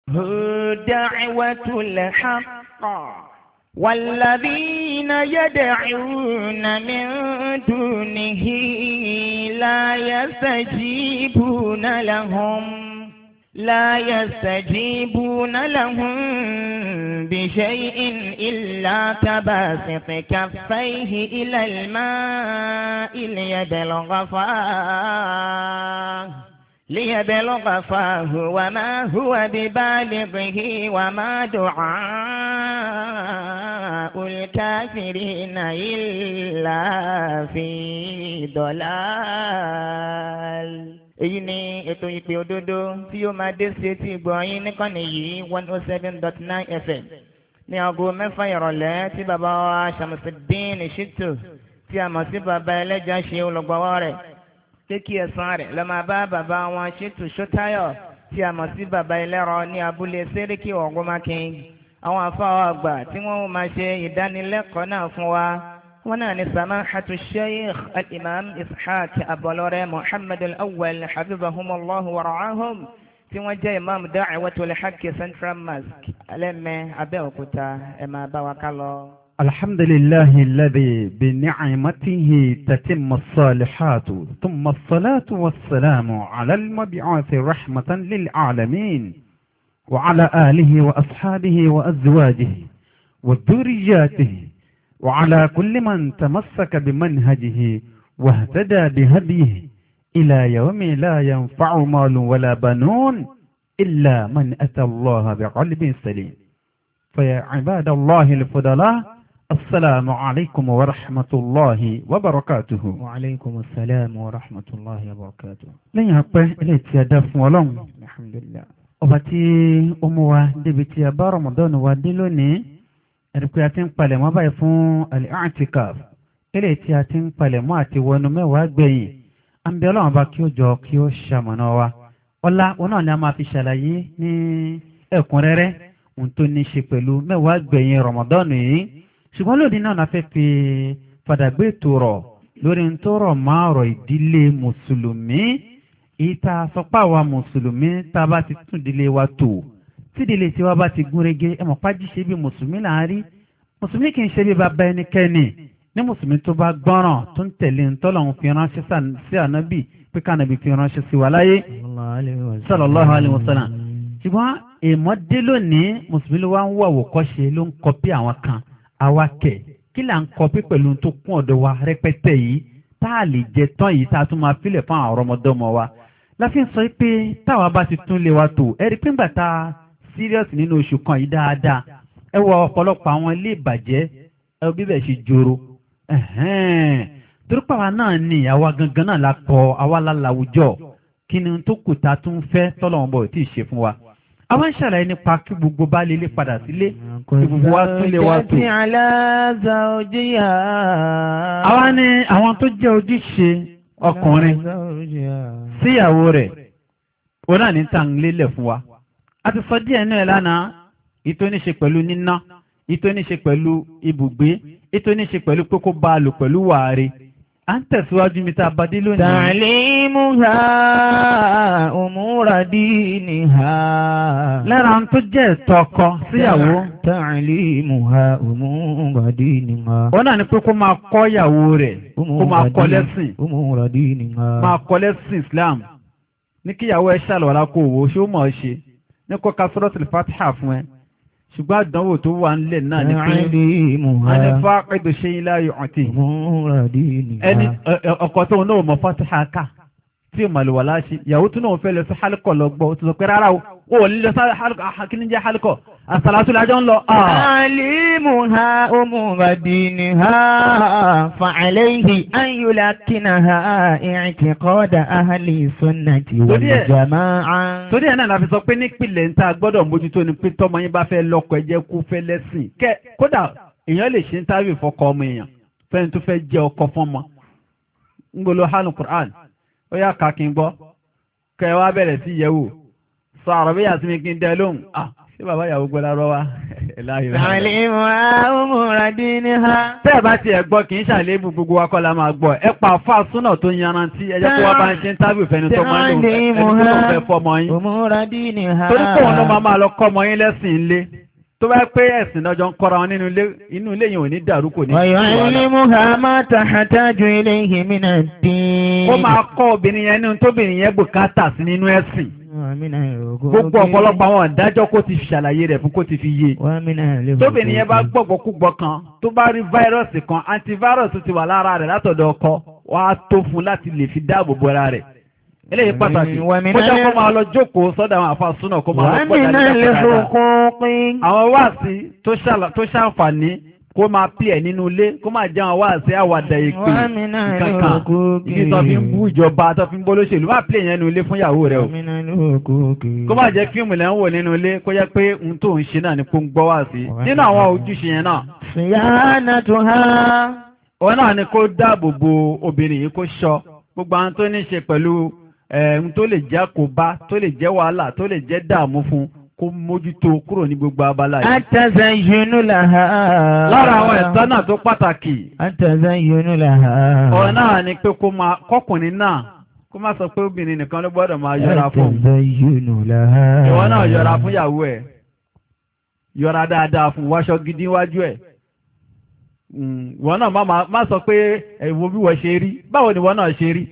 هو دعوة الحق والذين يدعون من دونه لا يستجيبون لهم بشيء إلا كباسط كفيه إلى الماء ليبلغ فاه وما هو ببالغه وما دعاء الكافرين إلا في ضلال. èyí ni ètò ìpè òdodo tí yóò máa dé sí etí ìgbọ̀nyín níkànnì yìí 107.9 FM ní aago mẹ́fà ìrọ̀lẹ́ tí bàbá wa Ṣàmùsídín Ṣítù tí a mọ̀ sí bàbá ẹlẹ́jà ṣe olùgbọ̀wọ́ rẹ̀ kéèkì ẹ̀sán rẹ̀ lọ máa bá bàbá wọn Ṣítù Ṣótáyọ̀ tí a mọ̀ sí bàbá ẹlẹ́rọ ní abúlé Séríkì Ògúnmákin. àwọn àfáà àgbà tí wọ́n máa ṣe ìdánilẹ́kọ̀ọ́ náà fún wa wọ́n náà ní samahatu sheikh al-imam ishaq abọlọ́rẹ́ muhammad al-awwal habibahumullahu wa ra'ahum tí wọ́n jẹ́ imam da'watul haqq central mosque alẹ́mẹ́ abẹ́òkúta ẹ máa bá wa ká lọ. alhamdulillahi alladhi bi ni'matihi tatimmu as-salihatu thumma as-salatu was-salamu ala al-mab'uthi rahmatan lil alamin wa ala alihi wa ashabihi wa azwajihi wa dhurriyyatihi وعلى كل من تمسك بمنهجه واهتدى بهديه إلى يوم لا ينفع مال ولا بنون إلا من أتى الله بقلب سليم. فيا عباد الله الفضلاء السلام عليكم ورحمة الله وبركاته. وعليكم السلام ورحمة الله وبركاته. لن يقبل إليك يدف ولون الحمد لله. وبتي أموا دبتي أبا رمضان ودلوني ẹ̀rùkú a ti ń palẹ̀ mọ́ báyìí fún al-i'tikaf kílẹ̀ tí a ti ń palẹ̀ mọ́ àti wọnú mẹ́wàá gbẹ̀yìn a ń bẹ Ọlọ́run bá kí ó jọ kí ó ṣamọ̀nà wa ọlá wọn náà ni a máa fi ṣàlàyé ní ẹ̀kúnrẹ́rẹ́ ohun tó ní ṣe pẹ̀lú mẹ́wàá gbẹ̀yìn Ramadan yìí ṣùgbọ́n lónìí náà fẹ́ fi fàdàgbé ètò rọ̀ lórí ń tó rọ̀ máa rọ̀ ìdílé mùsùlùmí ìta sọpá wa mùsùlùmí tá a bá ti tún ìdílé wa tò tídìlé tí wá bá ti gúnrégé ẹmọ̀ pájí ṣe bí mùsùlùmí láàárí mùsùlùmí kì í ṣe bí bàbá ẹnikẹ́ni ní mùsùlùmí tó bá gbọ́ràn tó ń tẹ̀lé ń tọ́lọ̀hún fi ránṣẹ́ sí ànábì pé kánàbì fi ránṣẹ́ sí wa láyé sallallahu alaihi wasallam ṣùgbọ́n èèmọ́dé lónìí mùsùlùmí ló wá ń wọ̀ àwòkọ́ṣe ló ń kọpí àwọn kan awakẹ̀ kí là ń kọpí pẹ̀lú tó kún ọ̀dọ̀ wa rẹpẹtẹ yìí tá a lè jẹ tán yìí tá a tún máa fílẹ̀ fún àwọn ọmọdọ́mọ wa láfi ń sọ pé táwa bá ti tún lé wa tó ẹ̀rí pé ńgbà tá serious nínú oṣù kan yìí dáadáa ẹ wọ ọ̀pọ̀lọpọ̀ àwọn ilé ìbàjẹ́ ẹ bíbẹ̀ ṣe joro torípàá náà ni àwa gangan náà la kọ àwa láláwùjọ kí ni tó kù ta tún fẹ́ tọ́lọ́wọ́n bọ̀ tí ì ṣe fún wa àwa ń ṣàlàyé nípa kí gbogbo bá lè padà sílé kí gbogbo wa tún lè wá tó àwa ní àwọn tó jẹ́ ojúṣe ọkùnrin síyàwó rẹ̀ òun náà ní tàn lélẹ̀ fún wa a ti sọ díẹ̀ náà lánàá ìtò ní ṣe pẹ̀lú níná ìtò ní ṣe pẹ̀lú ibùgbé ìtò ní ṣe pẹ̀lú pé kó bá a lò pẹ̀lú wàárí a ń tẹ̀síwájú mi tá a bá dé lónìí. ta'limuha umura diniha. lára ń tó jẹ́ ẹ̀tọ́ ọkọ síyàwó. ta'limuha umura diniha. ó náà ni pé kó máa kọ́ ìyàwó rẹ̀ kó máa kọ́ lẹ́sìn. umura diniha. máa kọ́ lẹ́sìn Islam ní kíyàwó ẹ ṣàlùwàlá kó wò ó ṣé ó mọ̀ ọ́ ṣe ní kọ́ ka Suratul Fatiha fún ẹ ṣùgbọ́n àdánwò tó wà nílẹ̀ náà ní pé ànífà ẹ̀dọ̀ ṣe ilá ọ̀tí ẹni ọkọ̀ tó náà mọ̀ Fatiha ká tí ìmọ̀lùwà láṣí ìyàwó tó náà fẹ́ lọ sí hálùkọ̀ lọ gbọ́ tó sọ pé rárá o lílọ sí kíníjẹ́ hálùkọ̀ àsàlátù lájọ́ ń lọ. ta'limuha umura diniha fa'alayhi an yulakkinaha i'tiqada ahli sunnati wal jama'ah. torí ẹ̀ náà la fi sọ pé nípìnlẹ̀ ń ta gbọ́dọ̀ mójútó ni pé tọ́mọ yín bá fẹ́ lọ́kọ ẹ jẹ́ kó fẹ́ lẹ́sìn kódà èèyàn lè ṣe ń tábì fọkọ ọmọ èèyàn fẹ́ni tó fẹ́ jẹ́ ọkọ fọ́mọ ń gbolo hálù Qur'an ó yá kàkí ń gbọ́ kẹwàá bẹ̀rẹ̀ sí yẹ̀wò sọ àrọ̀bíyà sí mi kí n dẹ lóhùn ṣé bàbá ìyàwó gbọ́lá rọ wa Tàlímù àmúradínníhà. Tẹ́ ẹ bá ti ẹ̀ gbọ́ kì í ṣàlébù gbogbo wa kọ́ la máa gbọ́. Ẹ pa àfa súnà tó yanrantí ẹ jẹ́ kó wá bá ń ṣe ń tábìlì fẹ́ni tó máa ń lò ẹni tó lò fẹ́ fọmọ yín. Àmúradínníhà. Torí pé òun ló máa lọ kọ́ ọmọ yín lẹ́sìn ilé. Tó bá pé ẹ̀sìn lọ́jọ́ ń kọ́ra wọn nínú ilé yìí ò ní dàrú kò ní. Wàyọ̀límùhà máa tàhátájú ilayhi mina ddin. Ó máa kọ́ obìnrin yẹn nínú tóbìnrin yẹn bùkátà sí nínú ẹ̀sìn. Gbogbo ọ̀pọ̀lọpọ̀ àwọn ìdájọ́ kó ti ṣàlàyé rẹ̀ fún kó ti fi yé. Tóbìnrin yẹn bá gbọ́gbọ́kúgbọ́ kan tó bá rí fáírọ́ọ̀sì kan antivirus ti wà lára rẹ̀ látọ̀dọ̀ ọkọ wàá tó fún láti lè fi dáàbò bo ara rẹ̀. Eléyìí pàtàkì kó jẹ́ kó máa lọ jókòó sọ́dọ̀ àwọn àfa súnà kó máa lọ gbọ́dọ̀ àwọn wáàsí tó ṣàǹfààní kó máa pí ẹ̀ nínú ilé kó máa jẹ́ àwọn wáàsí àwàdà ìpè kankan ibi tó fi ń bú ìjọba tó fi ń bó lóṣèlú máa pí ẹ̀yẹn nínú ilé fún ìyàwó rẹ̀ o kó máa jẹ́ fíìmù lẹ́ ń wò nínú ilé kó jẹ́ pé ohun tó ń ṣe náà ni kó ń gbọ́ wáàsí nínú àwọn ojúṣe yẹn náà. òun náà ni kó dáàbò bo obìnrin yìí kó ṣọ́ gbogbo àwọn tó ní ṣe pẹ̀lú ohun tó lè jẹ́ àkóbá tó lè jẹ́ wàhálà tó lè jẹ́ dààmú fún kó mójútó kúrò ní gbogbo abala yìí. Atazayyunu laha. Lára àwọn ẹ̀tọ́ náà tó pàtàkì. Atazayyunu laha. Ọ̀rọ̀ náà ni pé kọkùnrin náà kó má sọ pé obìnrin nìkan ló gbọ́dọ̀ máa yọra fún. Atazayyunu laha. Ìwọ náà yọra fún ìyàwó ẹ̀. Yọra dáadáa fún wáṣọ gidi wájú ẹ̀. Ìwọ náà má sọ pé wo bí wọ́n ṣe rí. Báwo ni ìwọ náà ṣe rí?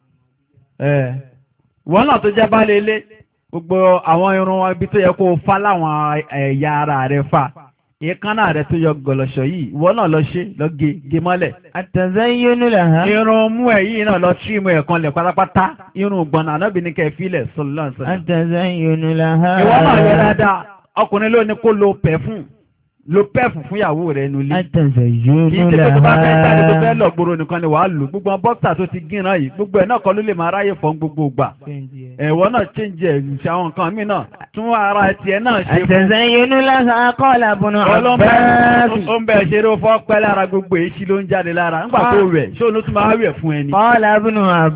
Ìwọ náà tó jẹ́ baálé ilé. Gbogbo àwọn irun ibi tó yẹ kó fá láwọn ẹ̀yà ara rẹ̀ fà. Èékánná rẹ̀ tó yọ gọ̀lọ̀ṣọ̀ yìí, ìwọ náà lọ ṣe lọ gé mọ́lẹ̀. Atazayyunu laha. Irun mú ẹ̀ yìí náà lọ tírìmù ẹ̀ kan lẹ̀ pátápátá. Irun gbọ̀nà Ànábì ní kẹ́ fílẹ̀ sallallahu alaihi wasallam. Atazayyunu laha. Ìwọ náà yọ dáadáa, ọkùnrin ló ní kó lo pẹ́ẹ̀fù fún ìyàwó rẹ̀ nulẹ̀. Atazayyunu laha. Kì í ṣe pé tó bá fẹ́ jáde tó fẹ́ lọ gbòòrò nìkan ni wàá lò. Gbogbo bọ́ksà tó ti gínran yìí, gbogbo ẹ̀ náà kọ́ ló lè máa ráyè fọ́n gbogbo ìgbà. Ẹ̀wọ́ náà change ẹ̀ ṣe àwọn nǹkan mí náà tún ara tiẹ̀ náà ṣe fún. Atazayyunu laha qala ibn Abbas. Ó ń bẹ̀ ṣeré ó fọ́ pẹ́ lára gbogbo èyí ló ń jáde lára. Nígbà tó wẹ̀ ṣé olú tún máa wẹ̀ fún ẹni. Qala ibn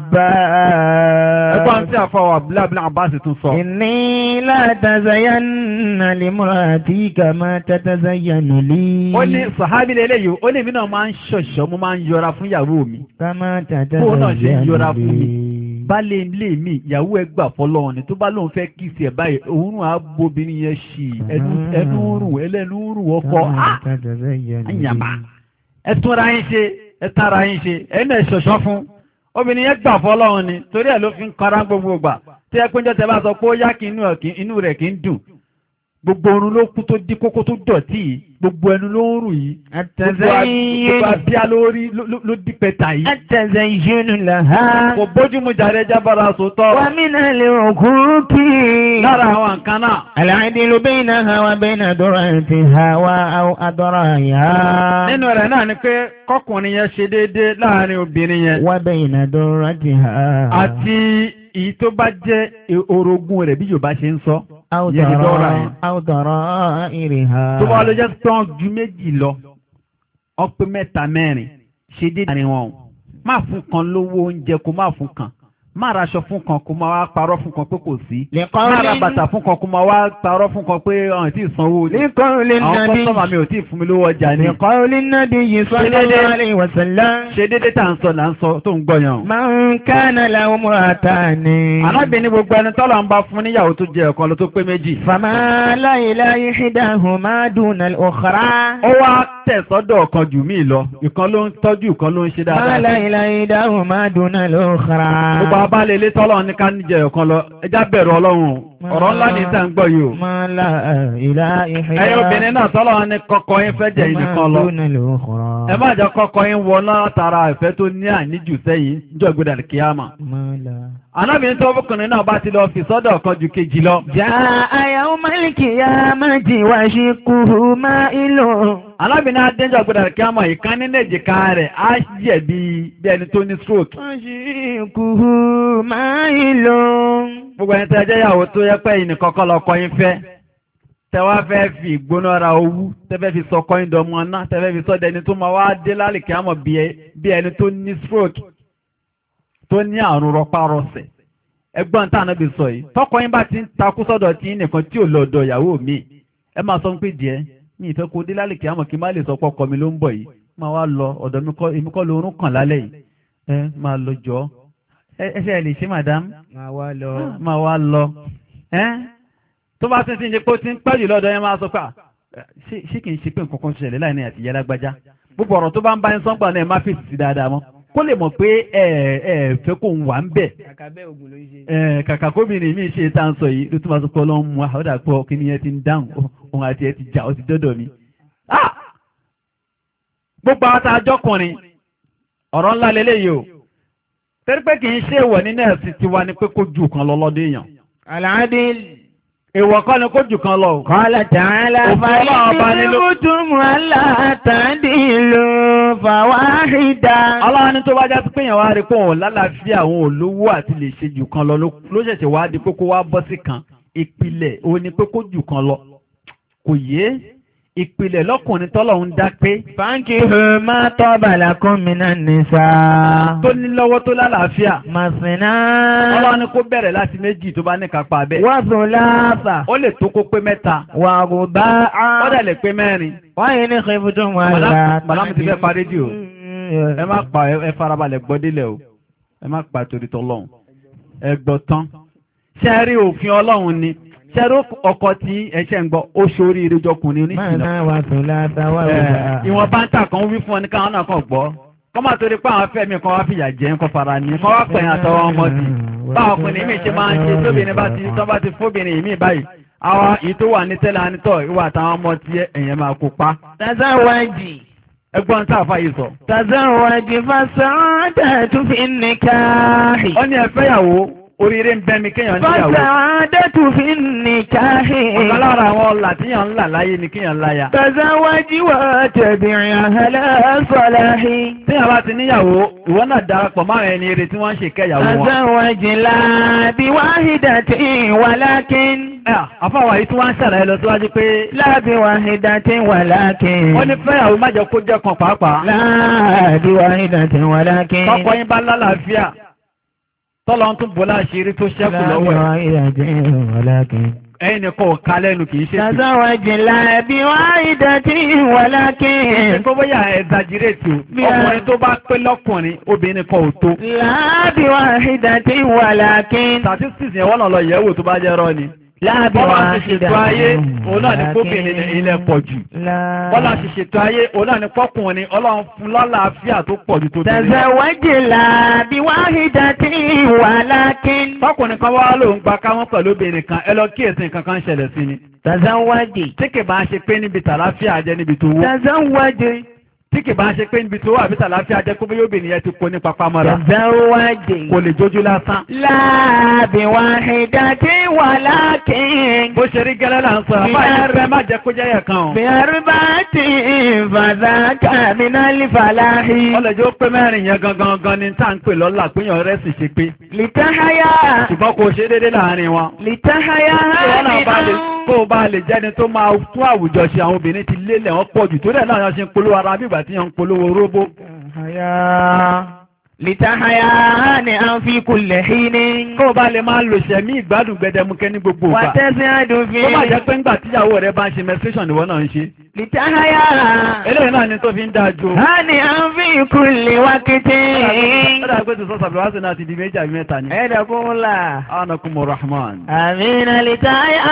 Abbas. Ẹgbọ́n tí àfọwọ́ Abdullahi ibn Abbas tún sọ. Inni la tazayyanna limra'ati kama tatazayyanu li. Ó ní sàhábì lélẹ́yìí, ó ní èmi náà máa ń ṣọ̀ṣọ́, mo máa ń yọra fún ìyàwó mi. Kama tatazayyanu li. Bó náà ṣe yọra fún mi. Bálé ilé mi, ìyàwó ẹ gbà fọlọ́run ni tó bá lóun fẹ́ kí sí ẹ̀ báyìí, òórùn abobìnrin yẹn ṣì ẹnu rùn ẹlẹ́nu rùn ọkọ. Àyàmá. Ẹ túnra yín ṣe, ẹ tára yín ṣe, ẹ náà ṣọ̀ṣọ́ fún. Obìnrin yẹn gbà fọlọ́run ni, torí ẹ̀ ló fi ń kọ́ra gbogbo gbà. Tí ẹ péjọ tẹ bá sọ pé ó yá kí inú rẹ̀ kì í dùn. Gbogbo orun ló kú tó dí kókó tó dọ̀tí yìí, gbogbo ẹnu ló ń rùn yìí, gbogbo abíá ló dí pẹ̀tà yìí. Atazayyunu laha. Kò bójú mu jàre jábára sòtọ́. Wa minal uquqi. Lára àwọn nǹkan náà. Al-'adlu baynaha wa bayna durratiha wa adra'iha. Nínú rẹ̀ náà ni pé kọkùnrin yẹn ṣe déédéé láàrin obìnrin yẹn. Wa bayna durratiha. Àti èyí tó bá jẹ́ orogún rẹ̀ bí Yorùbá ṣe ń sọ. Àwùdọ̀rọ̀ ìrìhà. Tó wá ló jẹ́ tán ju méjì lọ, ọpẹ́ mẹ́ta mẹ́rin, ṣe dé àárín wọn. Má fún kan lówó oúnjẹ kó má fún kan. Má raṣọ fún kan kó máa wá parọ́ fún kan pé kò sí. Má ra bàtà fún kan kó máa wá parọ́ fún kan pé ọ̀hún tí ì sanwó. Àwọn kọ́sọ́mà mi ò tí ì fún mi lówó ọjà ni. Liqawli nabiyyi sallallahu alaihi wasallam. Ṣé dédé tá à ń sọ là ń sọ tó ń gbọ̀yàn. Man kana lahu imra'atani. Alábìíní gbogbo ẹni tọ́lọ̀ ń bá fún níyàwó tó jẹ ọ̀kan ló tó pé méjì. Famala ila ihdahuma duna al-ukhra. Ó wá tẹ̀ sọ́dọ̀ ọ̀kan jù mí lọ. Ìkan ló ń tọ́jú, ìkan ló ń ṣe dáadáa. Famala ila ihdahuma duna al-ukhra. Bàbá lè lé tọ́lọ́ ní ká níjẹ ọ̀kan lọ, ẹjá bẹ̀rù Ọlọ́run, ọ̀rọ̀ ńlá ní ìta ń gbọ́ yìí o. Ẹ̀yin obìnrin náà tọ́lọ́ ní kọ́kọ́ yín fẹ́ jẹ́ ìnìkan lọ. Ẹ má jẹ́ kọ́kọ́ yín wọ náà tara ìfẹ́ tó ní àníjù sẹ́yìn níjọ́ ìgbéra kíyámà. Anábìnrin tó ọkùnrin náà bá ti lọ fi sọ́dọ̀ ọ̀kan ju kejì lọ. Jaa yawmal qiyamati wa shiqquhu ma'ilun. Alábìnrin adéjọ́ gbọ́dọ̀ kí á mọ̀ ìkan nínú èjìká rẹ̀ á yẹ̀ bí ẹni tó ní stroke. Shiqquhu ma'ilun. Gbogbo ẹni tẹ́ jẹ́ ìyàwó tó yẹ pé ìnìkan kọ́ lọ́kọ yín fẹ́. Tẹ́ wá fẹ́ fi ìgbóná ra owú, tẹ́ fẹ́ fi sọkọ yín dọmọ náà, tẹ́ fẹ́ fi sọ́dọ̀ ẹni tó máa wá dé lálẹ́ kí á mọ̀ bí ẹni tó ní stroke, tó ní àrùn rọpárọsẹ̀. Ẹgbọ́n tá Ànábì sọ yìí, tọ́kọ yín bá ti ń takú sọ́dọ̀ tí yín nìkan tí ò lọ́dọ̀ ìyàwó mi, ẹ máa sọ pé díẹ̀. mi ìfẹ́ kó dé lálẹ́ kí á mọ̀ kí má lè sọ pé ọkọ mi ló ń bọ̀ yìí máa wá lọ ọ̀dọ̀ èmi kọ́ lórún kàn lálẹ́ yìí máa lọ jọ ẹsẹ̀ lè ṣe madam máa wá lọ tó bá tún ti ń ṣe pé ó ti ń pẹ́ jù lọ́dọ̀ yẹn máa sọ pé ṣé kì í ṣe pé nǹkan kan ṣẹlẹ̀ láì ní àtìyá lágbájá gbogbo ọ̀rọ̀ tó bá ń bá yín sọ́ngbà náà ẹ má fèsì sí dáadáa mọ́ kó lè mọ̀ pé fẹ́ kó ń wà ń bẹ̀. Kàkà kóbìnrin mi ṣe tá à ń sọ yìí ló tún máa sọ pé ọlọ́run mu àwọn àdàpọ̀ kí ni ẹ ti ń dáhùn òun àti ẹ ti jà ó ti dọ́dọ̀ mi. Gbogbo àwọn àjọkùnrin ọ̀rọ̀ ńlá lélẹ́yìí o tẹ́rí pé kì í ṣe èèwọ̀ nínú ẹ̀sìn tiwa ni pé kó ju kan lọ lọ́dọ̀ èèyàn. Al-adil. Èèwọ̀ kọ́ ni kó jù kan lọ. Qala ta'ala fa'inkuntum alla ta'dilu fawahida. Allah ní tó bá já sí pé èèyàn wá rí pé òun lálàáfíà àwọn olówó àti lè ṣe jù kan lọ ló ṣẹ̀ṣẹ̀ wá di pé kó wá bọ́ sí kan. Ìpìlẹ̀ òun ni pé kó jù kan lọ. Kò yé ìpìlẹ̀ lọ́kùnrin tọ́lọ̀ ń dá pé. Fankihu ma taba lakum minan nisa. Tó ní lọ́wọ́ tó lálàáfíà. Masina. Allah ní kó bẹ̀rẹ̀ láti méjì tó bá ní kápá bẹ́ẹ̀. Wa thulatha. Ó lè tó kó pé mẹ́ta. Wa ruba'a. Ó dẹ̀ lè pé mẹ́rin. Wa in khiftum alla. Bàlámù ti fẹ́ parí jù o. Ẹ má pa ẹ farabalẹ̀ gbọ́ délẹ̀ o. Ẹ má pa torí tọ́lọ́hun. Ẹ gbọ́ tán. Ṣé rí òfin Ọlọ́run ni? Ṣẹ́rú ọkọ̀ tí ẹṣẹ́ ń gbọ́ ó ṣorí ìrìnjọkùnrin oníṣìnà. Ìwọ̀n báńtà kan wí fún ọ ní káwọn náà kàn gbọ́. Kọ́ máa torí pé àwọn fẹ́mi kan wá fìyà jẹ́ ń kọ́ fara ní. Kọ́ wá pẹ̀yìn àtọwọ́ ọmọ tì. Báwọn ọkùnrin mi ṣe máa ń ṣe tóbìnrin bá ti fóbìnrin mi báyìí. Àwọn èyí tó wà ní tẹ́lẹ̀ anítọ̀ ìwà àtàwọn ọmọ tí ẹ̀yẹn máa kó pa. Tazawwaji. Ẹgbọ́n tá a fà yìí sọ. Tazawwaji fas'adatu fin nikahi. Ó ní ẹ fẹ́yàwó. Oríire ń bẹ́ mi kéèyàn níyàwó. Fas'adatu fin nikahi. Ọ̀kan lára àwọn ọlà tíyàn ńlá láyé ni kéèyàn láya. Tazawwaji wa tabi'i ahla salahi. Tíyàn bá ti níyàwó, ìwọ náà darapọ̀ máwọn ẹni eré tí wọ́n ń ṣe kẹ́yàwó wọn. Tazawwaji la bi wahidatin walakin. Àfáwà yìí tí wọ́n ń ṣàlàyé lọ síwájú pé. La bi wahidatin walakin. Wọ́n ní fẹ́yàwó má jẹ́ kó jẹ́ kan pàápàá. La bi wahidatin walakin. Tọ́kọ yín bá lálàáfíà. Tọ́lọ́ tún bọ́lá ṣeré tó ṣẹ́kù lọ́wọ́ ẹ̀. Ẹ̀yin nìkan ò ká lẹ́nu kìí ṣe. Tazawwaji la bi wahidatin walakin. Ẹ̀kọ́ bóyá ẹ̀zàjírètò ọkùnrin tó bá pé lọ́kùnrin obìnrin kan ò tó. La bi wahidatin walakin. Statistics yẹn wọ́n lọ yẹ̀wò tó bá jẹ́ rọ́ ni. Láàbí wọ́n ti ṣètò ayé òun náà ní kóbìnrin ilẹ̀ pọ̀ jù. Bọ́lá ti ṣètò ayé òun náà ní kọ́kùnrin ọlọ́run fún lálàáfíà tó pọ̀ jù tó bí. Tazawwaji láàbí wahidatin walakin. Kọ́kùnrin kan wá lòun gba káwọn pẹ̀lú obìnrin kan ẹ lọ kíyèsí nǹkan kan ṣẹlẹ̀ sí ni. Tazawwaji. Tí kì bá ṣe pé níbi tàlàáfíà jẹ́ níbi tó wó. Tazawwaji. Tí kì bá ṣe pé níbi tó wà bí tàlàáfíà jẹ́ kó bí yóò bìnrin yẹn ti kó ní papá mọ́ra. Tazawwaji. Kò lè jójú lásán. Láàbí wahidatin walakin. Bó ṣe rí gẹ́lẹ́ là ń sọ, àbáyé fẹ́ má jẹ́ kó jẹ́ yẹ̀ kan o. Bi arba'atin fadhaka minal falahi. Ọlọ́jọ́ pé mẹ́rin yẹn gangan ni tá à ń pè lọ́la péyàn rẹ̀ sì ṣe pé. Litahaya. Ṣùgbọ́n kò ṣe déédéé láàrin wọn. Litahaya. Kó o bá lè jẹ́ni tó máa tún àwùjọ ṣe àwọn obìnrin ti lélẹ̀ wọn pọ̀ jù tó dẹ̀ náà ṣe ń polówó ara bí ìgbà tí wọ́n ń polówó róbó. Litahaya ni a fi kulli hini. Kó o bá lè máa lò ṣẹ̀mí ìgbádùn gbẹdẹmukẹ́ ní gbogbo ìgbà. Wa tazadu fi. Ó máa jẹ́ pé ńgbà tíyàwó rẹ̀ bá ń ṣe menstruation ìwọ náà ń ṣe. Litahaya. Eléyìí náà ni tó fi ń dáa jù. Ni a fi kulli waqti. Ó dàgbé tó sọ sàbẹ̀wá náà ti di méjì àbí mẹ́ta ni. Ẹ̀dàkúnlá. Anakumur Rahman. Amina litahaya.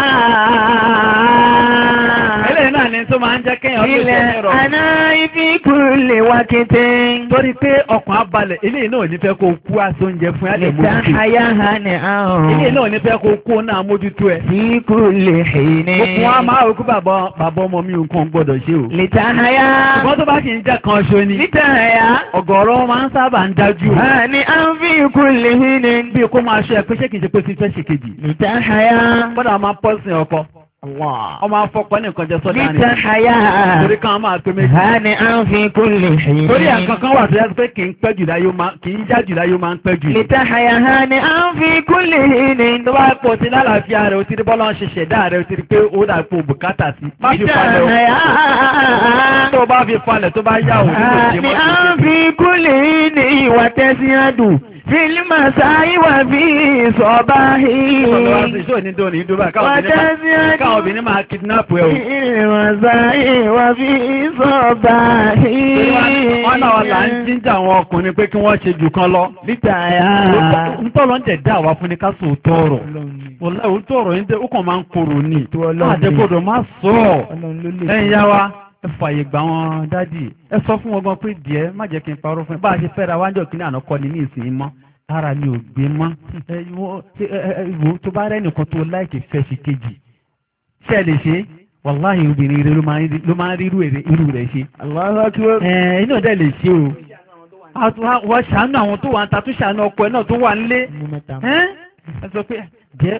Eléyìí náà ni tó máa ń jẹ́ kéèyàn lè jẹ́ nírọ̀. Ana fi kulli waqti. Torí pé ọkàn abalẹ̀ eléyìí náà ní fẹ́ kó kú aṣọ oúnjẹ fún ẹ̀ lè mójútó. Litahaya ni ahun. Eléyìí náà ní fẹ́ kó kú náà mójútó ẹ̀. Fi kulli hini. Gbogbo wa máa rò kú bàbá ọmọ mi nǹkan gbọ́dọ̀ ṣe o. Litahaya. Ṣùgbọ́n tó bá kì í jẹ́ kan ṣo ni. Litahaya. Ọ̀gọ̀rọ̀ máa ń sábà ń dájú o. Ni a fi kulli hini. Bí kó máa ṣe ẹ pé ṣé kìí ṣe pé ti fẹ́ ṣe kejì. Litahaya. Gbọ́dọ̀ máa pọ́sìn ọkọ. Ọmọ afọ́kọ́ ní nǹkan jẹ sọ́dá ni. Litahaya. Torí kan máa pé méjì. Ni a fi kulli hini. Torí àkankan wà tó yẹ pé kì í pẹ́ jù láyé kì í já jù láyé máa ń pẹ́ jù. Litahaya ni a fi kulli hini. Tó bá pọ̀ sí lálàáfíà rẹ̀ o ti rí bọ́lá ń ṣe ṣẹ̀dá rẹ̀ o ti rí pé ó dà pé bùkátà sí. Má fi falẹ̀ o. Tó bá fi falẹ̀ tó bá yá o. Ni a fi kulli hini wa tazadu fílímà sáyé wà bí sọ̀bá yìí. Ìṣọ́ ní dóni ìdúbà káwọn obìnrin máa kidnap ẹ̀ o. Fílímà sáyé wà bí sọ̀bá yìí. Wọ́n náà là ń jíjà àwọn ọkùnrin pé kí wọ́n ṣe jù kan lọ. Lítàyà. Ń tọ́lọ́ ń jẹ̀ dá àwa fún ni ká sọ òótọ́ ọ̀rọ̀. Òótọ́ ọ̀rọ̀ yín ó kàn máa ń korò ní. Àdẹ́gbọ́dọ̀ má sọ ọ́. Ẹ̀yin yá wa. Ẹ fàyè gbà wọn dádì ẹ sọ fún wọn gan pé díẹ̀ má jẹ́ kí n parọ́ fún ẹ bá a ṣe fẹ́ra wájọ kí ní àná kọ́ ni ní ìsìn mọ́ ara mi ò gbé mọ́ ìwò tó bá rẹ́ nìkan tó láìkì fẹ́ sí kejì ṣe lè ṣe wàláhì obìnrin rẹ ló máa ń rí irú rẹ̀ ṣe. inú ọ̀dẹ́ lè ṣe o wọ́n ṣàánú àwọn tó wà ń ta tó ṣàánú ọkọ ẹ náà tó wà nílé ẹ sọ pé jẹ́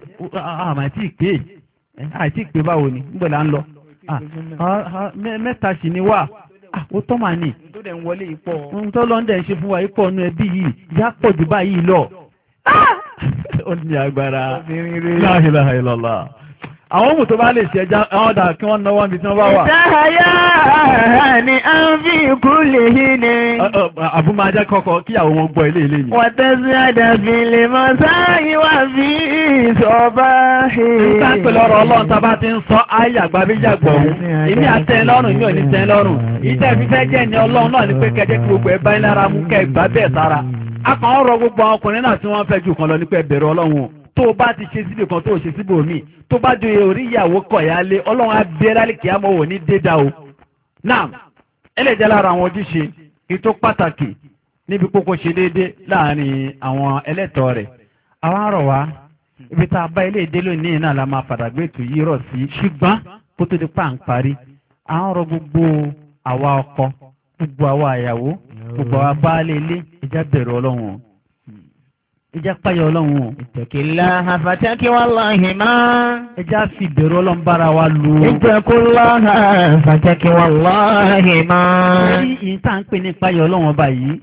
àìtí ìpè báwo ni níbo là ń lọ. Mẹ́ta sì ni wà ó tọ́ màá nì tó dẹ̀ ń wọlé ipò ohun tó lọ́ndẹ̀ ń ṣe fún wa ipò ọ̀nà ẹbí yìí yá pọ̀ jù báyìí lọ. Ó ní agbára la ilaha illallah. Àwọn ohun tó bá lè ṣe ẹja àwọn ọ̀dà kí wọ́n náwó níbi tí wọ́n bá wà. Ìdáyà ni a ń fi ikú lè yí ni. Àbúmájá kọ́kọ́ kíyàwó wọn gbọ́ ilé yìí. Wọ́tẹ́sí àdàbí lè mọ sáyé wá sí ìṣọ̀bá. Nígbà pẹ̀lú ọ̀rọ̀ Ọlọ́run tá a bá ti ń sọ ayé àgbàbíjàgbọ̀ òun. Èmi àtẹ́ lọ́rùn mi ò ní tẹ́ lọ́rùn. Ìjẹ́ ìfífẹ́ jẹ́ ní Ọlọ́run náà ní pé kẹjẹ́ kí gbogbo ẹ̀ bá lára mú kẹ́ gbà bẹ́ẹ̀ sára. A kàn ń rọ gbogbo àwọn ọkùnrin náà tí wọ́n fẹ́ jù kan lọ ní pé bẹ̀rẹ̀ Ọlọ́run. Tó o bá ti ṣe síbì kan tó o ṣe síbò míì tó bá joyè orí ìyàwó kọ̀yà lé Ọlọ́run abẹ́rẹ́ kí á mọ̀ wò ní dédà o. Náà ẹlẹ́jẹ̀ lára àwọn ojúṣe ètò pàtàkì níbi kókó ṣe déédé láàrin àwọn ẹlẹ́tọ̀ọ́ rẹ̀. Àwọn àrọ̀ wa ibi tá a bá ilé ìdé lónìí náà la máa fàdàgbé ètò yìí rọ̀ sí ṣùgbọ́n kó tó di pa à ń parí. Àwọn ọ̀rọ̀ gbogbo àwa ọkọ gbogbo àwa àyàwó gbogbo àwa baálé ilé ìjà bẹ̀rù Ọlọ́run ìjà páyọ̀ Ọlọ́run o. Ittaqillaha fataki wallahi ma. Ìjà fi bẹ̀rù Ọlọ́run bára wa lò. Ittaqillaha fataki wallahi ma. Èyí yìí tá à ń pè ní páyọ̀ Ọlọ́run ọba yìí.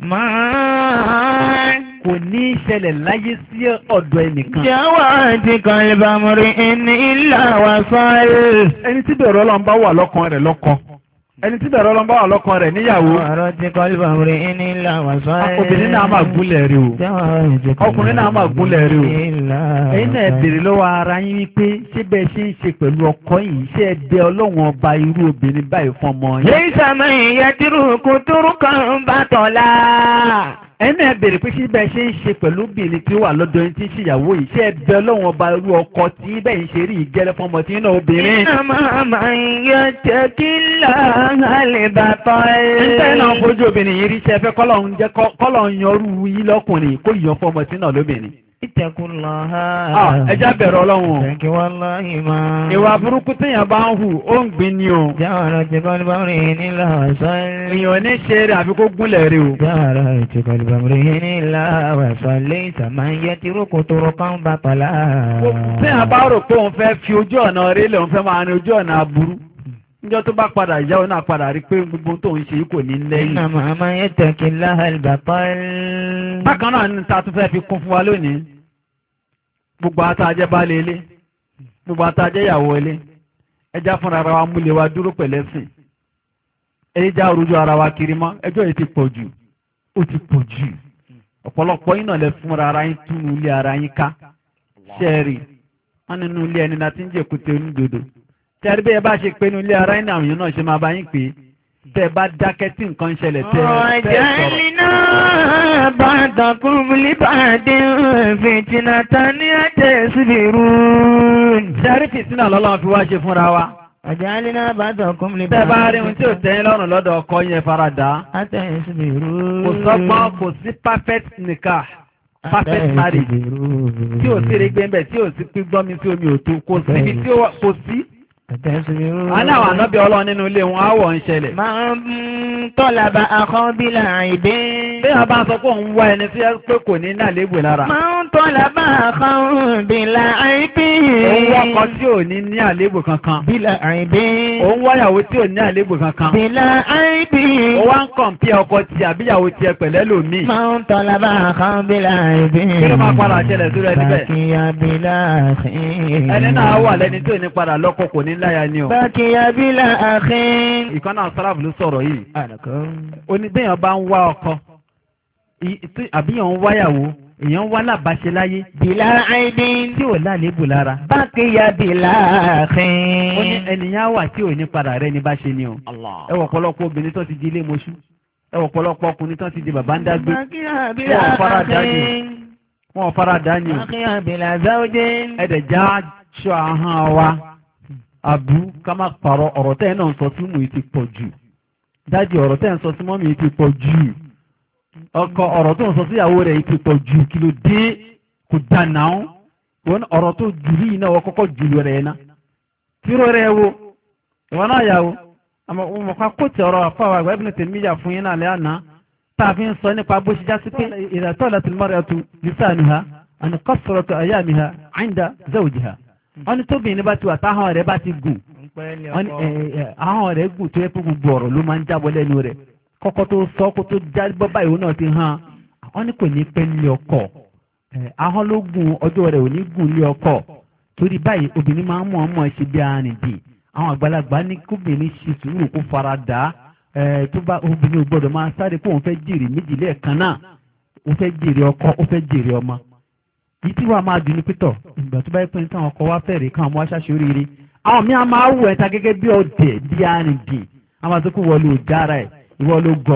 Kò ní ṣẹlẹ̀ láyé sí ọ̀dọ̀ ẹnìkan. Jawati qalba mri'in illa wasal. Ẹni tí bẹ̀rù Ọlọ́run bá wà lọ́kàn rẹ̀ lọ́kọ. Ẹni tí bẹ̀rù Ọlọ́run bá wà lọ́kàn rẹ̀ níyàwó. Jawati qalba mri'in illa wasal. Obìnrin náà máa gúnlẹ̀ rí o. Ọkùnrin náà máa gúnlẹ̀ rí o. Ẹ̀yin náà bèrè lọ́wọ́ ara yín wípé ṣé bẹ́ẹ̀ ṣe ń ṣe pẹ̀lú ọkọ yìí ṣé ẹ bẹ Ọlọ́run ọba irú obìnrin báyìí fún ọmọ yín. Laysa man yatruku turkan batala. Ẹni ẹ bèrè pé ṣé bẹ́ẹ̀ ṣe ń ṣe pẹ̀lú obìnrin tí ó wà lọ́dọ̀ yín tí ń ṣèyàwó yìí ṣé ẹ bẹ Ọlọ́run ọba irú ọkọ tí bẹ́ẹ̀ ń ṣe rí ìgẹ́lẹ́ fún ọmọ tí ń náà obìnrin. Innama man yattaqillaha al-batal. Nígbà yẹn náà fojú obìnrin yìí rí ṣe fẹ́ kọ́lọ̀ ń yọrù yín lọ́kùnrin kó yọ fún ọmọ tí náà lóbìnrin. Ittaqullaha. Ẹja bẹ̀rù Ọlọ́run. Fataki wallahi ma. Ìwà burúkú téèyàn bá ń hù ó ń gbin ni o. Jawati qalba mri'in illa wasal. Èèyàn ní ṣe rẹ̀ àfi kó gúnlẹ̀ rí o. Jawati qalba mri'in illa wasal. Laysa man yatruku turkan batala. Téèyàn bá rò pé òun fẹ́ fi ojú ọ̀nà rí lẹ̀ òun fẹ́ máa rin ojú ọ̀nà aburú. Níjọ́ tó bá padà ìyá òun náà padà rí pé gbogbo tó ń ṣe kò ní lẹ́yìn. Innama man yattaqillaha al-batal. Bákan náà ní ta tún fẹ́ fi kún fún wa lónìí. Gbogbo àtàjẹ́ baálé ilé, gbogbo àtàjẹ́ ìyàwó ilé, ẹjá fúnra ara wa múlẹ̀ wa dúró pẹ̀lẹ́sìn. Ẹjá orújú ara wa kiri mọ́, ẹjọ́ yìí ti pọ̀ jù, ó ti pọ̀ jù. Ọ̀pọ̀lọpọ̀ yín náà lẹ fúnra ara yín túnú ilé ara yín ká. Ṣẹ́ẹ̀rì, wọ́n nínú ilé ẹni náà ti ń jẹ́ èkúté onídodo. Ṣẹ́ẹ̀rì bí ẹ bá ṣe pé inú ilé ara yín náà yín náà ṣe máa bá yín pè é. Tẹ́ bá dákẹ́ tí nǹkan ń ṣẹlẹ̀ tẹ́ Waja'alna ba'dakum li ba'din fitnatan tasbirun. Ṣẹ́rí fìtínà lọ́lọ́run fi wá ṣe fúnra wa. Waja'alna ba'dakum li Tẹ́ bá rí ohun tí ò tẹ́yìn lọ́rùn lọ́dọ̀ ọkọ yẹn faradà. tasbirun. Kò sọ́gbọ́n kò sí perfect nikah, perfect marriage. Tí ò sí rẹ̀gbẹ́ ńbẹ̀ tí ò sí pígbọ́n mi sí omi òtún kò síbi tí kò sí. A ní àwọn ànábì Ọlọ́run nínú ilé wọn áwọ̀ ń ṣẹlẹ̀. Máa ń tọ́laba àkọ́bílà ìdé. Bí a bá sọ pé òun wá ẹni tí ẹ pé kò ní náà légbè lára. Máa ń tọ́laba àkọ́bílà ìdé. Òun wọ́kọ tí ò ní ní àléébù kankan. Bílà ìdé. Òun wáyàwó tí ò ní àléébù kankan. Bílà ìdé. Ó wá ń kọ̀m̀pí ọkọ tí àbíyàwó tí ẹ pẹ̀lẹ́ lòmíì. Máa ń tọ́laba àkọ́bílà ìdé. Kí ló máa padà ṣẹlẹ̀ sí rẹ níbẹ̀? Bákíyà bílà àkhín. Ẹni náà wà lẹ́ni tí ò ní padà lọ́kọ kò ní láya ni o. Bákíyà bílà àkhín. Ìkan náà sáràfù ló sọ̀rọ̀ yìí. Onídéèyàn bá ń wá ọkọ àbíyàn ń wáyàwó èèyàn wá lábàáṣe láyé. bìlà àìdín. tí ò lálébù lára. bákìyà bìlà àkín. ó ní ènìyàn wà tí ò ní padà rẹ ní bá ṣe ni o. ẹ wọ̀ pọ̀lọpọ̀ obìnrin tó ti di ilé mọ́ṣú. ẹ wọ̀ pọ̀lọpọ̀ ọkùnrin tó ti di bàbá ń dágbé. bákìyà bìlà àkín. wọ́n fara dá ni o. bákìyà bìlà záwọ́jẹ́. ẹ̀dẹ̀ já aṣọ ahọ́n wa. àbú ká má parọ́ ọ̀rọ̀ tẹ́ náà sọ sí mú ti pọ̀ jù. dájú ọ̀rọ̀ tẹ́ ń sọ sí mọ́mí ti pọ̀ jù. ọkọ ọ̀rọ̀ tó ń sọ síyàwó rẹ̀ ti pọ̀ jù kí ló dé kò dáná wọn ọ̀rọ̀ tó jùlọ yìí náà wọ́n kọ́kọ́ jùlọ rẹ̀ ná tíró rẹ̀ wo ìwọ náà yà wo àmọ́ wọn kọ́ kó tẹ ọ̀rọ̀ àfọwọ́ àgbà Ibn Taymiyyah fún yín náà lẹ́yìn àná tá a fi ń sọ nípa bó ṣe já sí pé idha talat al-mar'atu lisanuha an kasratu ayamiha 'inda zawjiha wọ́n ní tóbìnrin bá ti wà táwọn rẹ̀ bá ti gùn àwọn rẹ̀ gùn tó yẹ kó gbogbo ọ̀rọ̀ ló máa ń jábọ́ lẹ́nu rẹ̀ kọ́kọ́ tó sọ kó tó já bọ́ báyìí náà ti hàn wọ́n ní kò ní pẹ́ ní ọkọ ahọ́n ló gùn ọjọ́ rẹ̀ ò ní gùn ní ọkọ torí báyìí obìnrin máa ń mọ̀ ọmọ ṣe bí arìndì àwọn àgbàlagbà ní kóbìnrin ṣe sùúrù kó fara dà tó bá obìnrin ò gbọ́dọ̀ máa sáré kó òun fẹ́ jèrè méjì lẹ́ẹ̀kan náà ó fẹ́ jèrè ọkọ ó fẹ́ jèrè ọmọ yìí tí wàá máa dùn ní pítọ̀ ìgbà tó bá yẹ pé ní táwọn ọkọ wá fẹ́rẹ̀ káwọn ọmọ aṣáṣe oríire àwọn míì á máa wù ẹ̀ta gẹ́gẹ́ bí ọ̀dẹ̀ bí arìndì àwọn àti kó wọlé òjára ẹ̀ ìwọ ló gọ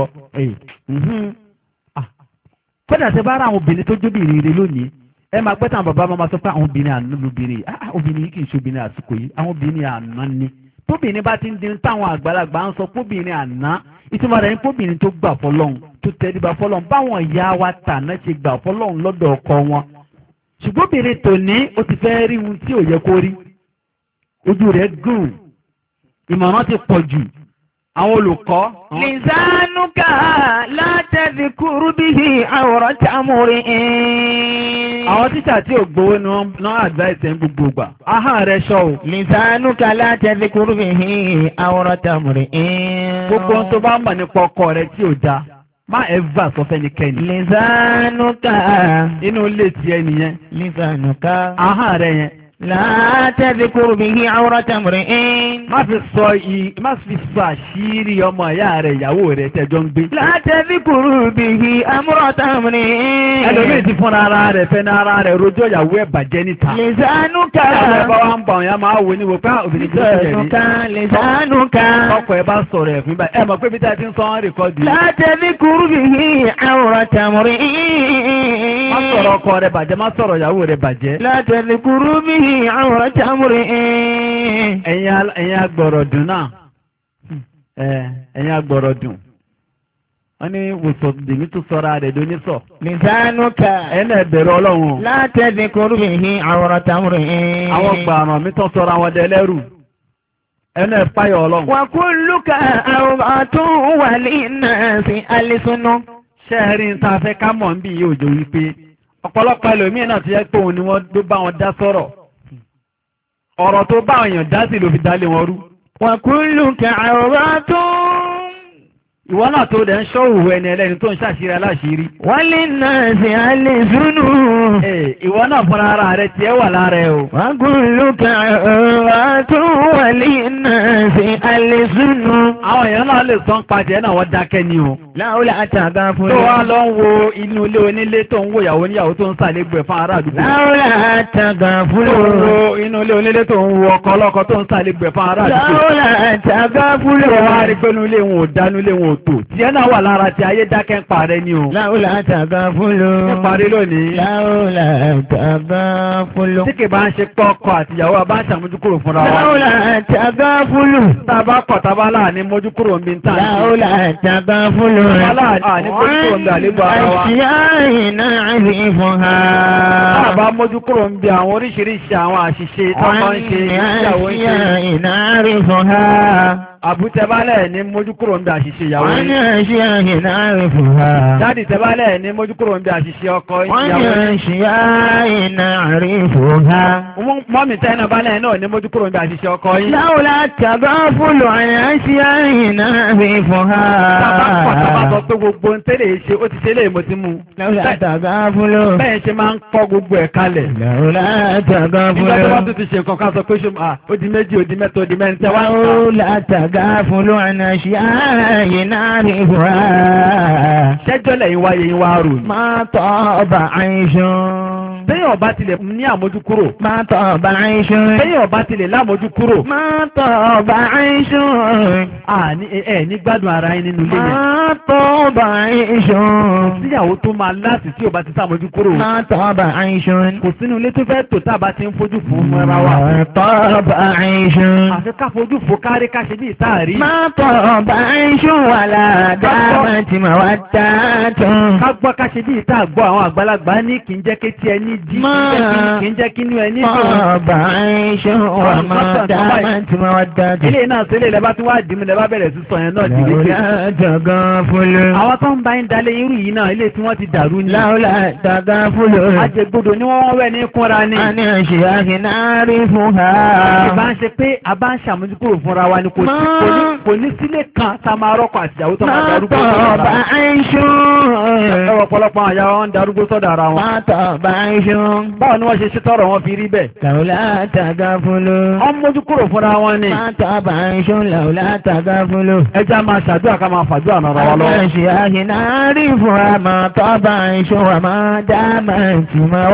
kódà tẹ bá ra àwọn obìnrin tó jóbìnrin rẹ lónìí ẹ máa pẹ́ táwọn bàbá máa sọ pé àwọn obìnrin àná lóbìnrin obìnrin yìí kì í ṣe obìnrin àsìkò yìí àwọn obìnrin àná ni tóbìnrin bá ti ń di táwọn àgbàlagbà ń sọ póbìnrin àná ìtumọ̀ rẹ̀ ní póbìnrin tó gbà fọlọ́hún tó tẹríba fọlọ́hún báwọn ìyá wa tàná ṣe gbà fọlọ́hún lọ́dọ̀ ọkọ wọn ṣùgbọ́n obìnrin tòní ó ti fẹ́ rí ohun tí ò yẹ kó rí ojú rẹ̀ gùn ìmọ̀ràn ti pọ̀ jù àwọn olùkọ́. Lisanuka látẹ̀sí kúrú bí i àwòrán tí a mú rí àwọn tíṣà tí ò gbowó ni wọ́n náà advice ń gbogbo gbà. ahọ́n rẹ̀ ṣọ́ o. Lisanuka látẹ̀sí kúrú bí i àwòrán tí a mú rí gbogbo ohun tó bá mọ̀ nípa ọkọ rẹ̀ tí ò da má ever sọ fẹ́nikẹ́ni. Lisanuka. inú ilé tiẹ̀ nìyẹn. Lisanuka. ahọ́n rẹ̀ yẹn. látẹ̀sí kúrú bí i àwòrán tí a mú rí má fi sọ àṣírí ọmọ ìyá rẹ̀ ìyàwó rẹ̀ tẹ́jọ́ ń gbé. látẹ̀sí kúrú bí i àwòrán tí a mú rí ẹlòmíì ti fúnra ara rẹ̀ fẹ́ ní ara rẹ̀ rojọ́ ìyàwó ẹ̀ bàjẹ́ níta. Lisanuka. ìyàwó ẹ̀ bá wà ń bọ̀ ọ̀yàn máa wò ní wò pé obìnrin kìí ṣe rí. Lisanuka. ọkọ ẹ̀ bá sọ̀rọ̀ ẹ̀ fún báyìí ẹ̀ mọ̀ pé bí táyà ti ń sọ ọ́n rìkọ́dì. látẹ̀sí kúrú bí i àwòrán tí a mú rí má sọ̀rọ̀ ọkọ rẹ̀ bàjẹ́ má sọ̀rọ̀ ìyàwó rẹ̀ bàjẹ́. látẹ̀sí kúrú bí i àwòrán tí a mú rí ẹ̀yin agbọ̀rọ̀dùn náà ẹ̀yin agbọ̀rọ̀dùn wọ́n ní wòsàn tó sọ́ra rẹ̀ lóníṣọ̀. Lisanuka. ẹ̀yin náà bẹ̀rù Ọlọ́run. látẹ̀sí kúrú bí i àwòrán tí a mú rí àwọn gbàràn mi tán sọ́ra wọn dẹlẹ́rù ẹ̀yin náà páyọ̀ Ọlọ́run. wa kulluka awratun wa linnasi alsunu. ṣẹ́ẹ̀rí tá a fẹ́ ká mọ̀ ń bí yóò jọ wípé ọ̀pọ̀lọpọ̀ ẹlòmíín náà ti yẹ pé òun ni wọ́n ló bá wọn dá sọ̀rọ̀ ọ̀rọ̀ tó bá àwọn èèyàn dá sí ló fi dálé wọn rú. wa kulluka awratun. ìwọ náà tó dẹ̀ ń ṣọ́ òwò ẹni ẹlẹ́ni tó ń ṣàṣírí aláṣírí. wa linnasi alsunu. ìwọ náà fúnra ara rẹ tiẹ̀ wà lára ẹ o. wa kulluka awratun wa linnasi alsunu. àwọn èèyàn náà lè sọ ń pàjẹ́ náà wọ́n dákẹ́ ni o. láwùlà àtàgà fún tó wá lọ ń wo inú ilé onílé tó ń wo ìyàwó níyàwó tó ń sàlégbè fún ará àdúgbò. láwùlà àtàgà fún tó ń wo inú ilé onílé tó ń wo ọkọ ọlọ́kọ tó ń sàlégbè fún ará àdúgbò. láwùlà àtàgà fún tó wá rí pé inú ilé wọn ò dá inú ilé wọn ò tò tiẹ̀ náà wà lára tí ayé dákẹ́ ń parẹ́ ni o. láwùlà àtàgà fún ní parí lónìí. láwùlà àtàgà fún tí kì bá ń ṣe pọ́ ọkọ àtìyàwó bá ń ṣàmójúkúrò fúnra wa. láwùlà àtàgà fún tá a bá kọ̀ tá a bá láàní mójúkúrò ń bí ń tàn. láwùlà àtàgà fún àṣìyá iná àrí fún ha. Àbá mójú kúrò ń bí àwọn oríṣiríṣi àwọn àṣìṣe tó máa ń ṣe ìyàwó ń ṣe. àṣìyá iná àrí fún ha. Àbútẹ́bálẹ̀ ní mójú kúrò ń bí àṣìṣe ìyàwó wọ́n ní àṣìyá iná àrí fún ha. Dádì tẹ́bálẹ̀ ní mójú kúrò ń bí àṣìṣe ọkọ ìyàwó. wọ́n ní àṣìyá iná àrí fún ha. Mọ́mì tẹ́nà balẹ̀ náà ní mójú kúrò ń bí àṣìṣe ọkọ yìí. láwùlá tàbá fúlù àṣìyá iná àrí fún ha. Tàbá sọ pé gbogbo ń tẹ́lẹ̀ ṣe ó ti ṣe lè mo ti mú. láwùlá tàbá fúlù. Bẹ́ẹ̀ ṣe máa ń kọ́ gbogbo ẹ̀ kalẹ̀. láwùlá tàbá fúlù. Nígbà tó bá tún ti ṣe nǹkan ká sọ pé ó di méjì, ó di mẹ́ta, ó di mẹ́rin tẹ́wàá. láwùlá tàbá tagafulu an ashya'in na'rifuha. Ṣẹ́jọ́ lẹ́yìn wáyé yín wá rò ní. Ma taba 'ayshun. Téèyàn ọba tilẹ̀ ní àmójúkúrò. Ma taba 'ayshun. Téèyàn ọba tilẹ̀ lámójúkúrò. Ma taba 'ayshun. Ní gbádùn ara yín nínú ilé yẹn. Ma taba 'ayshun. Síyàwó tó máa láti tí ọba ti sàmójúkúrò. Ma taba 'ayshun. Kò sínú ilé tó fẹ́ tò tá a bá ti ń fojú fún mọ́ra wa. Ma taba 'ayshun. Àfi ká fojú fò kárí ká ṣe bí ìtaàrí. Ma taba 'ayshun wala damat mawaddatun. Ká gbọ́ ká ṣe bí ìta àgbọ̀ àwọn àgbàlagbà ní kì í jẹ́ kí tí ẹni jí kì í jẹ́ kí inú ẹni dùn. Taba 'ayshun wa ma damat mawaddatun. Ilé náà sílé lẹ́bá tí wàá dìímú lẹ́bá bẹ̀rẹ̀ sí sọ yẹn náà di lékè. Láwùlá tagafulu. Àwọn tó ń bá ń dalẹ̀ irú yìí náà ilé tí wọ́n ti dàrú ni. Láwùlá tagafulu. Àjẹgbodò ni wọ́n wẹ̀ ní kúnra ni. A ní ashya'in na'rifuha. Ìbá ń ṣe pé a bá ń ṣàmójúkúrò fúnra wa ni kò ní sílé kan tá a máa rọ́kọ̀ àtìyàwó tó máa darúgbó sọ́dọ̀ Taba 'ayshun. ẹwọ ọ̀pọ̀lọpọ̀ àyà wọn ń darúgbó sọ́dọ̀ ara wọn. Taba 'ayshun. Báwo ni wọ́n ṣe tọrọ wọn fi rí bẹ́ẹ̀? Láwùlá tagafulu. Wọ́n mójúkúrò fúnra wọn ni. Taba 'ayshun láwùlá tagafulu. Ẹja máa ṣàdúrà ká máa fàdúrà náà wa lọ. Ashya'in na'rifuha ma taba 'ayshun wa ma damat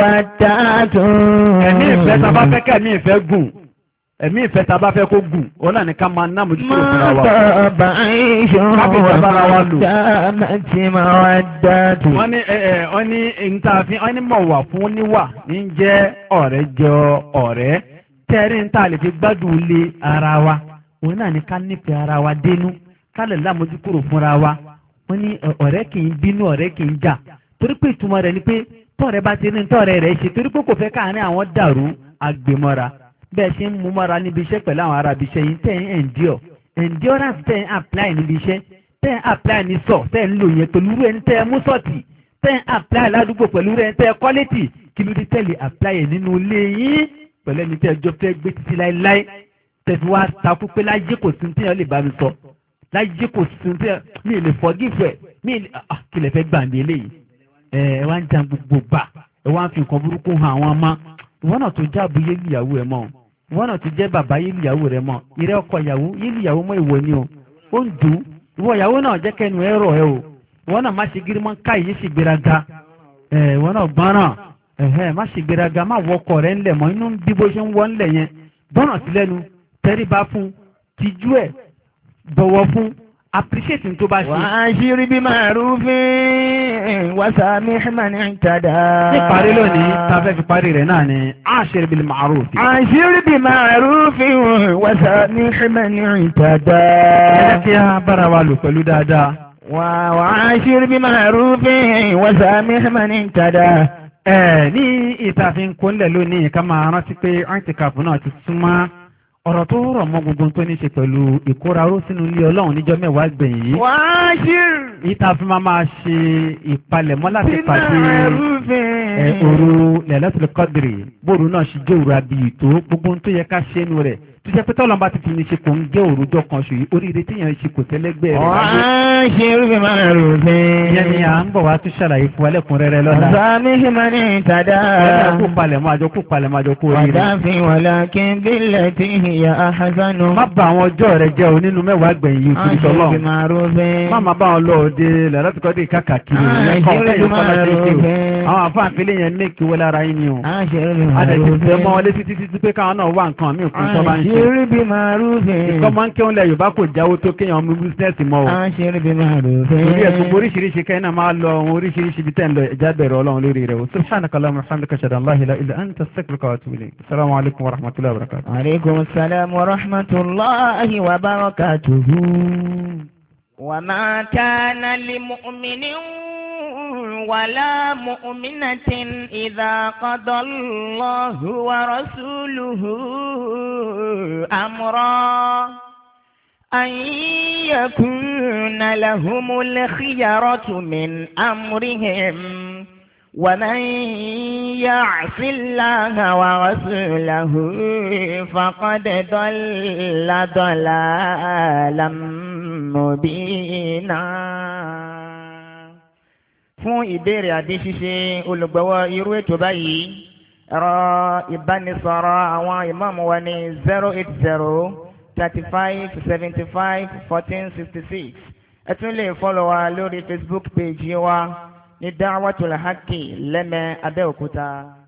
mawaddatun. Ẹ̀mí ìfẹ́ tá a bá fẹ́ kẹ́mí ìfẹ́ gùn. Ẹ̀mí ìfẹ́ tá a bá fẹ́ kó gùn. Ó náà ní ká máa ná mójúkúrò fúnra wa. Ma taba 'ayshun wa ma damat mawaddatun. Wọ́n ní ìntàfin wọ́n ní mọ̀ wà fún níwà ní jẹ́ ọ̀rẹ́ jọ ọ̀rẹ́. Tẹ́rí ń tà lè fi gbádùn lé ara wa. Òun náà ní ká nífẹ̀ẹ́ ara wa dénú. Ká lè lámójúkúrò fúnra wa. Wọ́n ní ọ̀rẹ́ kì í bínú ọ̀rẹ́ kì í jà. Torí pé ìtumọ̀ rẹ̀ ni pé tọ́ọ̀rẹ́ bá ti ní tọ́ọ̀rẹ́ rẹ̀ ṣe torí pé kò fẹ́ káàárín àwọn dàrú agbèmọ́ra. Bẹ́ẹ̀ ṣe ń mú mọ́ra níbi iṣẹ́ pẹ̀lú àwọn ará ibi iṣẹ́ yìí tẹ̀ ń endurance tẹ̀ ń apply níbi iṣẹ́ tẹ̀ ń apply ní tẹ̀ ń lò yẹn pẹ̀lú rẹ̀ ń tẹ̀ mú sọ̀tì tẹ̀ ń apply ládùúgbò pẹ̀lú rẹ̀ ń tẹ̀ quality kí ló dé tẹ̀lé apply ẹ̀ nínú ilé yín pẹ̀lú ẹni tẹ́ ẹjọ́ fẹ́ gbé títí láéláé tẹ̀sí wá takú pé láyé kò sí tí yẹn lè bá mi sọ láyé kò sí tí mi lè forgive ẹ̀ mi lè kí lè fẹ́ gbàǹdé eléyìí ẹ wá ń jan gbogbo gbà ẹ wá ń fi nǹkan burúkú hàn àwọn ọmọ ìwọ náà tó jáàbù yé ìyàwó ẹ mọ́ ìwọ náà tó jẹ́ bàbá yé ìyàwó rẹ mọ́ ìrẹ́ ọkọ ìyàwó yé ìyàwó mọ́ ìwọ ni o ó ń dùn ìwọ ìyàwó náà jẹ́ kẹnu ẹ rọ̀ ẹ o ìwọ náà má ṣe gírí mọ́ ká yìí ṣe gbéraga ìwọ náà gbọ́ràn má ṣe gbéraga má wọ ọkọ rẹ ńlẹ̀ mọ́ inú bí bó ṣe ń wọ ńlẹ̀ yẹn gbọ́ràn sí lẹ́nu tẹríba fún tijú ẹ̀ bọ̀wọ̀ fún appreciate tó bá ṣe. Wa'ashir bi ma'rufin wa samih man i'tada. Ní parí lónìí, tàbí fi parí rẹ̀ náà ni, ashir bil ma'ruf. Ashir bi ma'rufin wa samih man i'tada. Ẹjẹ́ kí a bára wa lò pẹ̀lú dáadáa. Wa'ashir bi ma'rufin wa samih man i'tada. Ní ìtàfin kúnlẹ̀ lónìí, ká máa rántí pé i'tikaf náà ti súnmọ́. Ọ̀rọ̀ tó rọ̀ mọ́ gbogbo tó ní ṣe pẹ̀lú ìkóraró sínú ilé Ọlọ́run níjọ́ mẹ́wàá gbẹ̀yìn yìí. Wa'ashir. Ìta fi máa ṣe ìpalẹ̀mọ́ láti pàdé òru Lailatul Qadri. Bóòrù náà ṣe jẹ́ òru abiyì tó gbogbo tó yẹ ká ṣe nù rẹ̀. Tó jẹ́ pé tọ́lọ́mbà ti fi ní ṣe kò ń jẹ́ òrùjọ́ kan ṣòyí oríire tí yẹn ṣe kò tẹ́lẹ́gbẹ́ rẹ̀. Wa'ashir bi ma'rufin. Ìyẹn ni à ń bọ̀ wá tún ṣàlàyé fún ẹlẹ́kùnrẹ́rẹ́ lọ́la. Samih man i'tada. Kú palẹ̀mọ́ àjọ kú oríire. Wadafi walakin billati hiya ahsanu. Má bà àwọn ọjọ́ rẹ̀ jẹ́ onínú mẹ́wàá gbẹ̀yìn yìí kiri tọ́lọ́. Ashir bi ma'rufin. Má máa bá wọn lọ òde Lailatul Qadri káàkiri. Àwọn àfáàfilé yẹn méèkì wọlé ara yín ni o. Ashir bi ma'rufin. Adẹ̀tẹ̀ mọ́ wọlé títí pé káwọn náà wà nǹkan mí òkú tó bá ń ṣe. Ashir bi ma'rufin. Ìkọ́ máa ń kí wọn lẹ Yorùbá kò jáwó tó kéèyàn mú bísínẹ́sì mọ́ o. Ashir bi ma'rufin. Orí ẹ̀sùn oríṣiríṣi kẹ́yìn náà máa lọ ohun oríṣiríṣi bí tẹ́ ń lọ ẹ̀já bẹ̀rẹ̀ Ọlọ́run lórí rẹ̀ o. Subhanaka Allahumma wa bihamdika ashhadu an la ilaha illa anta astaghfiruka wa atubu ilayk. Assalamu alaikum wa rahmatullahi wa barakatuh. Wa alaikum assalam wa rahmatullahi wa barakatuh. Wa ma kana li mu'minin ولا مؤمنة إذا قضى الله ورسوله أمرا أن يكون لهم الخيرة من أمرهم ومن يعص الله ورسوله فقد ضل ضلالا مبينا. Fún ìbéèrè àdé ṣíṣe olùgbọ́wọ́ irú ètò báyìí ẹ̀rọ ìbánisọ̀rọ̀ àwọn ìmáàmù wa ní 080 3575 1466. ẹ tún lè fọ́lọ̀ wa lórí Facebook page wa ní Da'watul Haqqi lẹ́mẹ̀ẹ́ Abẹ́òkúta.